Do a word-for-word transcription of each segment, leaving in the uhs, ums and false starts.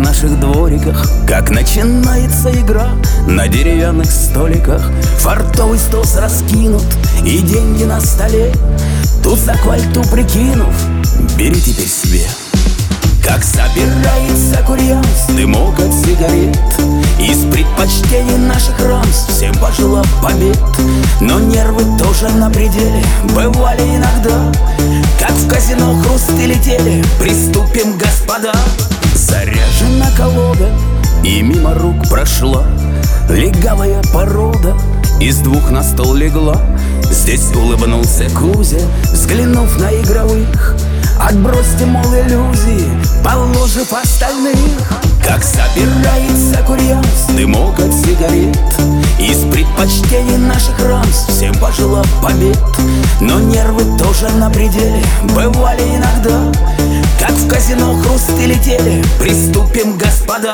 наших двориках, как начинается игра. На деревянных столиках фартовый стос раскинут и деньги на столе. Туз к вальту прикинув, бери теперь себе. Как собирается курьез, дымок от сигарет, из предпочтений наших рамс всем пожелав побед. Но нервы тоже на пределе бывали иногда, как в казино хрусты летели. Приступим, господа. Заряжена колода, и мимо рук прошла легавая порода, из двух на стол легла. Здесь улыбнулся Кузя, взглянув на игровых. Отбросьте, мол, иллюзии, положив остальных. Как собирается курьез, дымок от сигарет, из предпочтений наших рамс всем пожелав побед. Но нервы тоже на пределе бывали иногда, как в казино хрусты летели. Приступим, господа.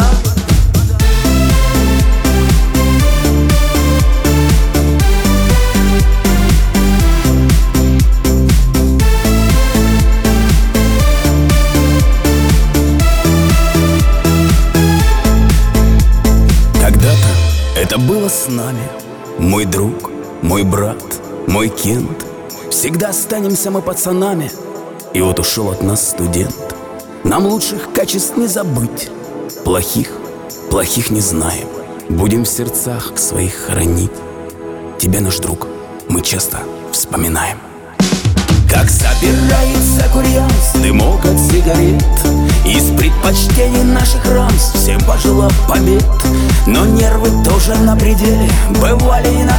Это было с нами, мой друг, мой брат, мой Кент. Всегда останемся мы пацанами. И вот ушел от нас студент. Нам лучших качеств не забыть, плохих, плохих не знаем. Будем в сердцах своих хоронить. Тебя, наш друг, мы часто вспоминаем. Как собирается курьез, дымок от сигарет, из предпочтений наших рамс всем пожелав побед. Но нервы тоже на пределе бывали иногда,